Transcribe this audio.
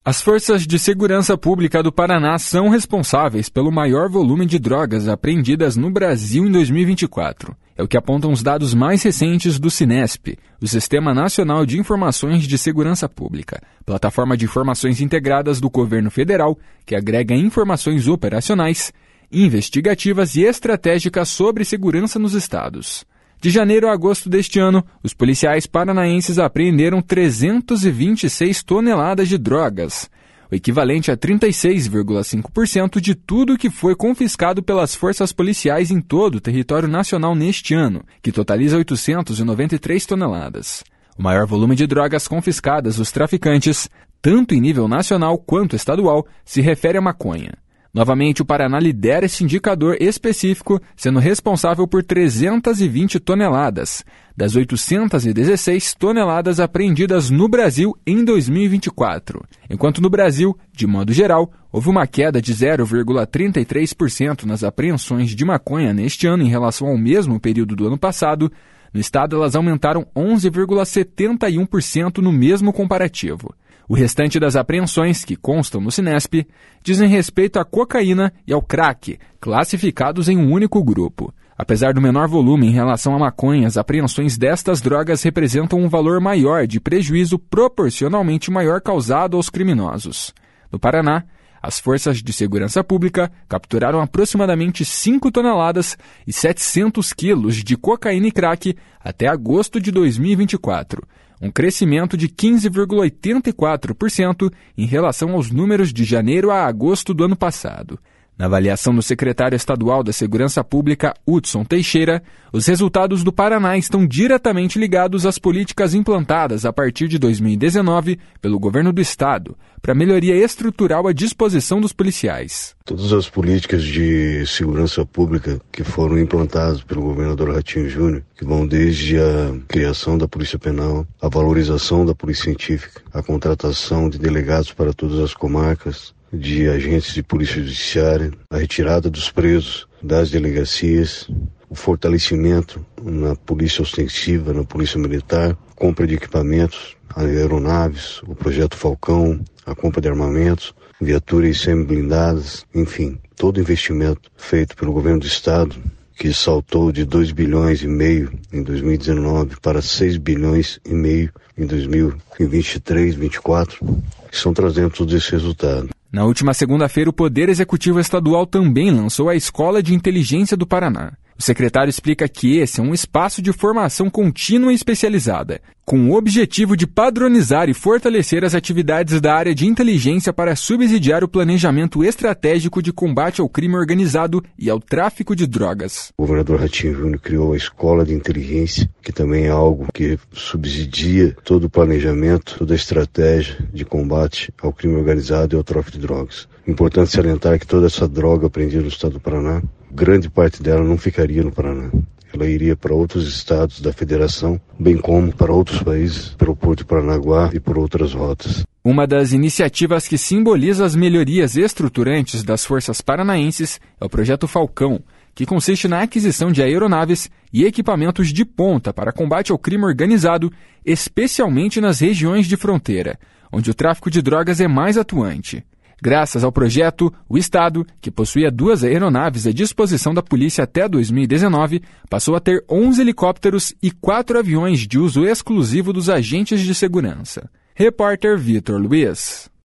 As forças de segurança pública do Paraná são responsáveis pelo maior volume de drogas apreendidas no Brasil em 2024. É o que apontam os dados mais recentes do Cinesp, o Sistema Nacional de Informações de Segurança Pública, plataforma de informações integradas do governo federal que agrega informações operacionais, investigativas e estratégicas sobre segurança nos estados. De janeiro a agosto deste ano, os policiais paranaenses apreenderam 326 toneladas de drogas, o equivalente a 36,5% de tudo que foi confiscado pelas forças policiais em todo o território nacional neste ano, que totaliza 893 toneladas. O maior volume de drogas confiscadas dos traficantes, tanto em nível nacional quanto estadual, se refere à maconha. Novamente, o Paraná lidera esse indicador específico, sendo responsável por 320 toneladas, das 816 toneladas apreendidas no Brasil em 2024. Enquanto no Brasil, de modo geral, houve uma queda de 0,33% nas apreensões de maconha neste ano em relação ao mesmo período do ano passado, no estado elas aumentaram 11,71% no mesmo comparativo. O restante das apreensões, que constam no Cinesp, dizem respeito à cocaína e ao crack, classificados em um único grupo. Apesar do menor volume em relação à maconha, as apreensões destas drogas representam um valor maior de prejuízo proporcionalmente maior causado aos criminosos. No Paraná, as forças de segurança pública capturaram aproximadamente 5 toneladas e 700 quilos de cocaína e crack até agosto de 2024, um crescimento de 15,84% em relação aos números de janeiro a agosto do ano passado. Na avaliação do secretário estadual da Segurança Pública, Hudson Teixeira, os resultados do Paraná estão diretamente ligados às políticas implantadas a partir de 2019 pelo governo do estado, para melhoria estrutural à disposição dos policiais. Todas as políticas de segurança pública que foram implantadas pelo governador Ratinho Júnior, que vão desde a criação da Polícia Penal, a valorização da Polícia Científica, a contratação de delegados para todas as comarcas, de agentes de polícia judiciária, a retirada dos presos das delegacias, o fortalecimento na polícia ostensiva, na polícia militar, compra de equipamentos, aeronaves, o projeto Falcão, a compra de armamentos, viaturas semi-blindadas, enfim, todo investimento feito pelo governo do estado, que saltou de 2,5 bilhões em 2019 para 6,5 bilhões em 2023-2024, estão trazendo todo esse resultado. Na última segunda-feira, o Poder Executivo Estadual também lançou a Escola de Inteligência do Paraná. O secretário explica que esse é um espaço de formação contínua e especializada, com o objetivo de padronizar e fortalecer as atividades da área de inteligência para subsidiar o planejamento estratégico de combate ao crime organizado e ao tráfico de drogas. O governador Ratinho Júnior criou a Escola de Inteligência, que também é algo que subsidia todo o planejamento, toda a estratégia de combate ao crime organizado e ao tráfico de drogas. Importante salientar que toda essa droga apreendida no estado do Paraná, grande parte dela não ficaria no Paraná. Ela iria para outros estados da federação, bem como para outros países, pelo Porto de Paranaguá e por outras rotas. Uma das iniciativas que simboliza as melhorias estruturantes das forças paranaenses é o Projeto Falcão, que consiste na aquisição de aeronaves e equipamentos de ponta para combate ao crime organizado, especialmente nas regiões de fronteira, onde o tráfico de drogas é mais atuante. Graças ao projeto, o Estado, que possuía 2 aeronaves à disposição da polícia até 2019, passou a ter 11 helicópteros e 4 aviões de uso exclusivo dos agentes de segurança. Repórter Vitor Luiz.